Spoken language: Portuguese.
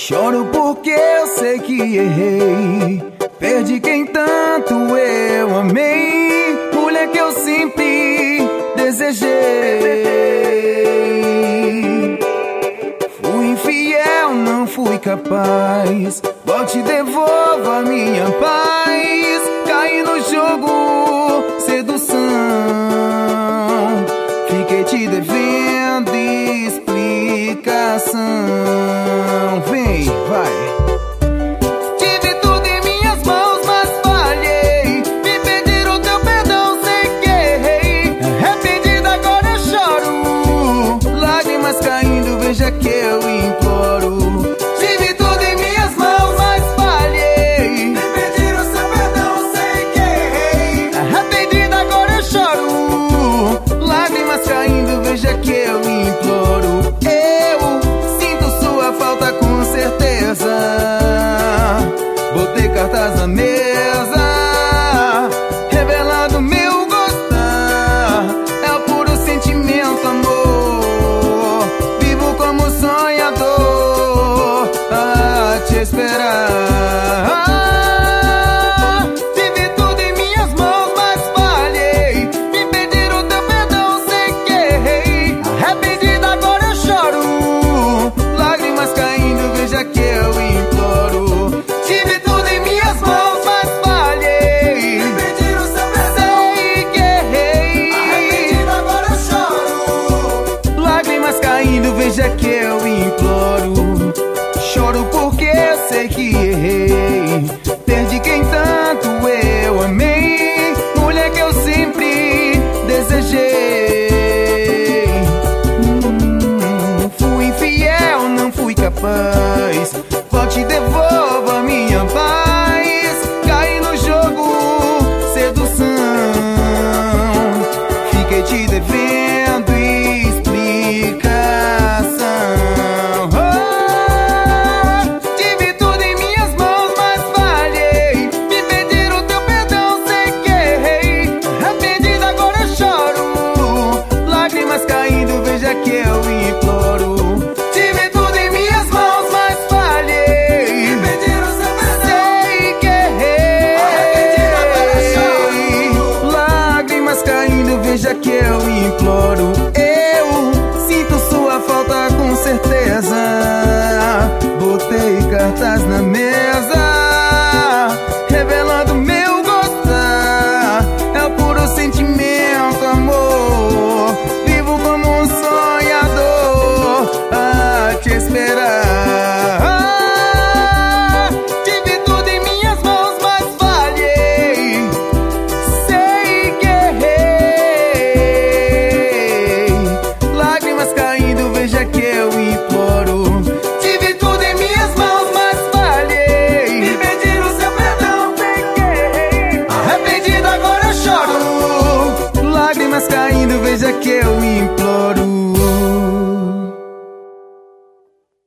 Choro porque eu sei que errei, perdi quem tanto eu amei, mulher que eu sempre desejei. Fui infiel, não fui capaz, volte e devolva minha paz. Caí no jogo, sedução, fiquei te devendo explicação. Vem, vai. Tive tudo em minhas mãos, mas falhei. Me pediram o teu perdão, sei que errei. Arrependida, agora eu choro, lágrimas caindo, veja que eu imploro. Tive tudo em minhas mãos, mas falhei. Me pediram o seu perdão, sei que errei. Arrependida, agora eu choro, lágrimas caindo, veja que eu imploro. Botei cartas na mesa, revelando meu gostar. É o puro sentimento, amor. Vivo como sonhador a te esperar. Tive tudo em minhas mãos, mas falhei. Me pediram o teu perdão, sei que errei. Arrependida, agora eu choro, lágrimas caindo, veja que eu imploro. Tive tudo em minhas mãos, mas falhei. Me pediram o seu perdão, sei que errei. Arrependida, agora eu choro, lágrimas caindo, veja que eu imploro. Choro porque eu sei que errei, perdi quem tanto eu amei, mulher que eu sempre desejei. Fui infiel, não fui capaz, volte e devolva minha paz. Caí no jogo, sedução, fiquei te devendo explicação. Tive tudo em minhas mãos, mas falhei. Me pediram o teu perdão, sei que errei. Arrependida, agora eu choro, lágrimas caindo, veja que eu imploro. Tive tudo em minhas mãos, mas falhei. Me pediram o seu perdão, sei que errei. Arrependida, agora eu choro, lágrimas caindo, veja que eu imploro. Eu sinto sua falta com certeza. Botei cartas na mesa, revelando meu gostar. É o puro sentimento, amor. Vivo como um sonhador a te esperar. Tive tudo em minhas mãos, mas falhei. Sei que errei, lágrimas caindo, veja que eu imploro. Tive tudo em minhas mãos, mas falhei. Me pediram o seu perdão, sei que errei. Arrependida, agora eu choro, lágrimas caindo, veja que eu